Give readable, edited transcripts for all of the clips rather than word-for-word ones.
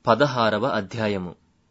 16వ అధ్యాయము.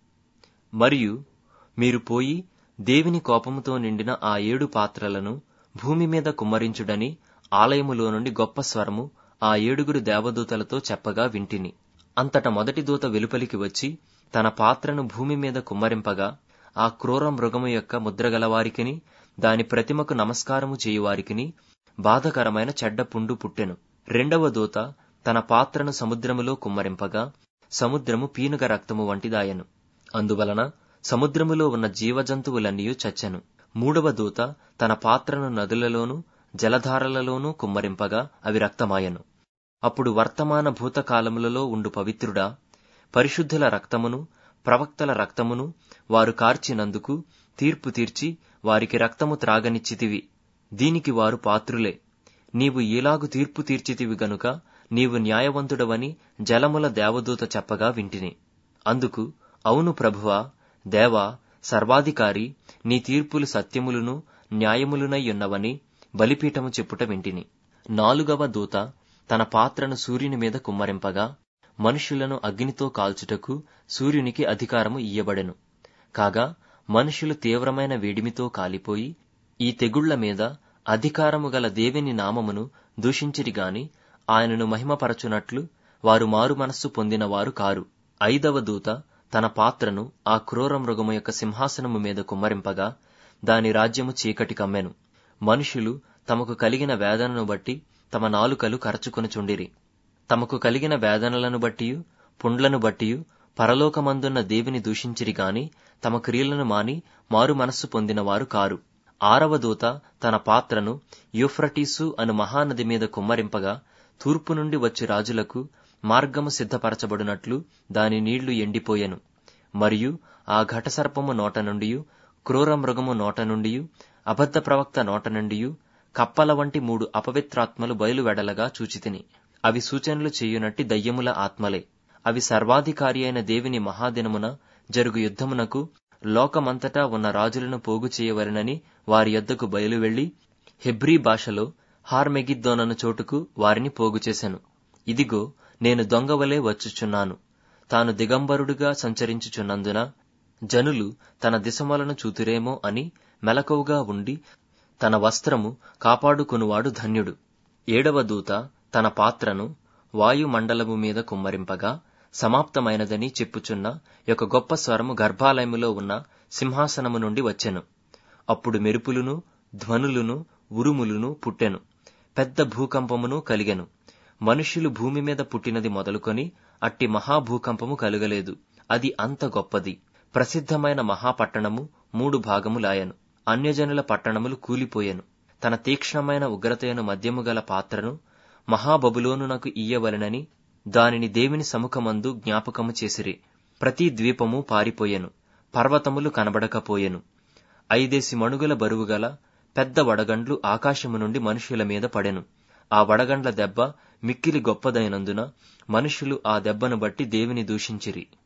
మరియు మీరు పోయి దేవుని కోపముతో నిండిన ఆ 7 పాత్రలను భూమి మీద కుమ్మరించుడని ఆలయములో నుండి గొప్ప స్వరము ఆ 7 దేవదూతలతో చెప్పగా వింటిని. అంతట మొదటి దూత వెలుపలికి వచ్చి తన పాత్రను భూమి మీద కుమ్మరింపగా ఆ క్రూర మృగము యొక్క ముద్రగలవారికిని దాని ప్రతిమకు నమస్కారము చేయువారికిని బాధకరమైన చెడ్డ పుండు పుట్టెను. రెండవ దూత తన పాత్రను సముద్రములో కుమ్మరింపగా సముద్రము పీనుగ రక్తము వంటిదాయెను. అందువలన సముద్రములో ఉన్న జీవజంతువులన్నీ చచ్చెను. మూడవ దూత తన పాత్రను నదులలోనూ జలధారలలోనూ కుమ్మరింపగా అవి రక్తమాయెను. అప్పుడు వర్తమాన భూతకాలములలో ఉండు పవిత్రుడా, పరిశుద్ధుల రక్తమును ప్రవక్తల రక్తమును వారు కార్చినందుకు తీర్పు తీర్చి వారికి రక్తము త్రాగనిచ్చితివి. దీనికి వారు పాత్రులే. నీవు ఈలాగు తీర్పు తీర్చితివి గనుక నీవు న్యాయవంతుడవని జలముల దేవదూత చెప్పగా వింటిని. అందుకు అవును ప్రభువా, దేవా, సర్వాధికారి, నీ తీర్పులు సత్యములును న్యాయములునయ్యున్నవని బలిపీఠము చెప్పుట వింటిని. నాలుగవ దూత తన పాత్రను సూర్యుని మీద కుమ్మరింపగా మనుషులను అగ్నితో కాల్చుటకు సూర్యునికి అధికారము ఇయ్యబడెను. కాగా మనుషులు తీవ్రమైన వేడిమితో కాలిపోయి ఈ తెగుళ్ల మీద అధికారము గల దేవుని నామమును దూషించిరిగాని ఆయనను మహిమపరచునట్లు వారు మారు మనస్సు పొందినవారు కారు. ఐదవ దూత తన పాత్రను ఆ క్రూర మృగము యొక్క సింహాసనము మీద కుమ్మరింపగా దాని రాజ్యము చీకటి కమ్మెను. మనుషులు తమకు కలిగిన వేదనను బట్టి తమ నాలుకలు కరచుకొనుచుండిరి. తమకు కలిగిన వేదనలను బట్టియు పుండ్లను బట్టియు పరలోకమందున్న దేవుని దూషించిరిగాని తమ క్రియలను మాని మారు మనస్సు పొందినవారు కారు. ఆరవ దూత తన పాత్రను యూఫ్రటీసు అను మహానది మీద కుమ్మరింపగా తూర్పు నుండి వచ్చి రాజులకు మార్గము సిద్ధపరచబడినట్లు దాని నీళ్లు ఎండిపోయెను. మరియు ఆ ఘటసర్పము నోట నుండియు క్రూర మృగము నోట నుండియు అబద్ధ ప్రవక్త నోట నుండియు కప్పల వంటి 3 అపవిత్రాత్మలు బయలువెడలగా చూచితిని. అవి సూచనలు చేయునట్టి దయ్యముల ఆత్మలే. అవి సర్వాధికారి అయిన దేవుని మహాదినమున జరుగు యుద్ధమునకు లోకమంతటా ఉన్న రాజులను పోగు చేయవలెనని వారి యొద్దకు బయలువెళ్లి హెబ్రీ భాషలో హార్మెగిద్దోనను చోటుకు వారిని పోగుచేసెను. ఇదిగో, నేను దొంగవలే వచ్చుచున్నాను. తాను దిగంబరుడుగా సంచరించుచున్నందున జనులు తన దిశమలను చూతురేమో అని మెలకువగా ఉండి తన వస్త్రము కాపాడుకొనువాడు ధన్యుడు. ఏడవ దూత తన పాత్రను వాయుమండలము మీద కుమ్మరింపగా సమాప్తమైనదని చెప్పుచున్న ఒక గొప్ప స్వరము గర్భాలయములో ఉన్న సింహాసనము నుండి వచ్చెను. అప్పుడు మెరుపులును ధ్వనులును ఉరుములును పుట్టెను. పెద్ద భూకంపమును కలిగెను. మనుష్యులు భూమి మీద పుట్టినది మొదలుకొని అట్టి మహాభూకంపము కలుగలేదు. అది అంత గొప్పది. ప్రసిద్ధమైన మహాపట్టణము 3 భాగములాయెను. అన్యజనుల పట్టణములు కూలిపోయెను. తన తీక్ష్ణమైన ఉగ్రతయను మద్యము గల పాత్రను మహాబబులోనునకు ఇయ్యవలెనని దానిని దేవుని సముఖమందు జ్ఞాపకము చేసిరి. ప్రతి ద్వీపము పారిపోయెను. పర్వతములు కనబడకపోయెను. 5 మణుగుల బరువుగల పెద్ద వడగండ్లు ఆకాశము నుండి మనుష్యుల మీద పడెను. ఆ వడగండ్ల దెబ్బ మిక్కిలి గొప్పదైనందున మనుష్యులు ఆ దెబ్బను బట్టి దేవుని దూషించిరి.